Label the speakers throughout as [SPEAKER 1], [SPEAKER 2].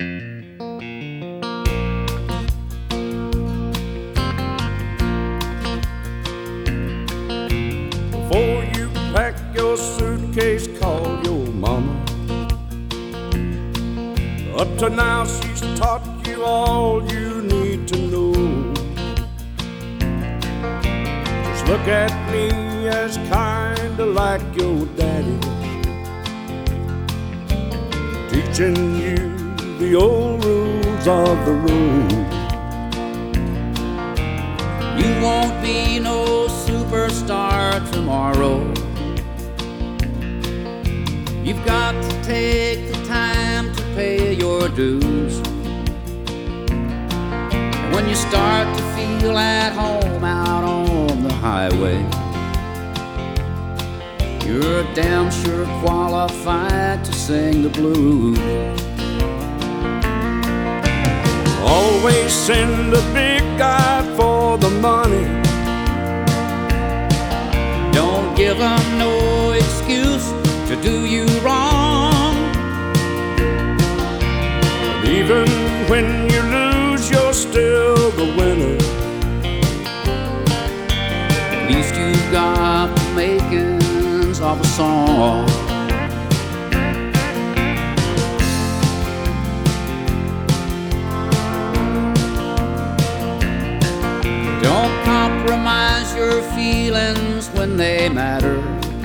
[SPEAKER 1] Before you pack your suitcase, call your mama. Up to now she's taught you all you need to know. Just look at me as kinda like your daddy, teaching you the old rules of the road.
[SPEAKER 2] You won't be no superstar tomorrow. You've got to take the time to pay your dues. And when you start to feel at home out on the highway, you're damn sure qualified to sing the blues.
[SPEAKER 1] Always send a big guy for the money.
[SPEAKER 2] Don't give them no excuse to do you wrong.
[SPEAKER 1] Even when you lose, you're still the winner.
[SPEAKER 2] At least you've got the makings of a song. Don't compromise your feelings when they matter.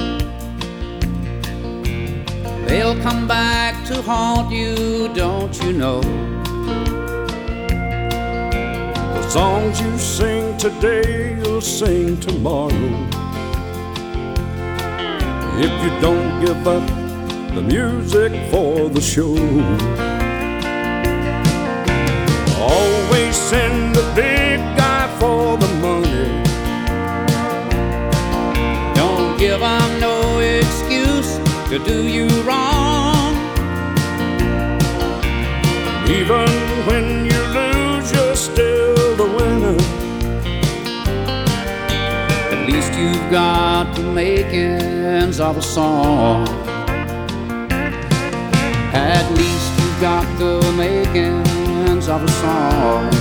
[SPEAKER 2] They'll come back to haunt you, don't you know?
[SPEAKER 1] The songs you sing today, you'll sing tomorrow. If you don't give up the music for the show. Always send the big guy for the money.
[SPEAKER 2] Don't give them no excuse to do you wrong.
[SPEAKER 1] Even when you lose, you're still the winner.
[SPEAKER 2] At least you've got the makings of a song. At least you've got the makings of a song.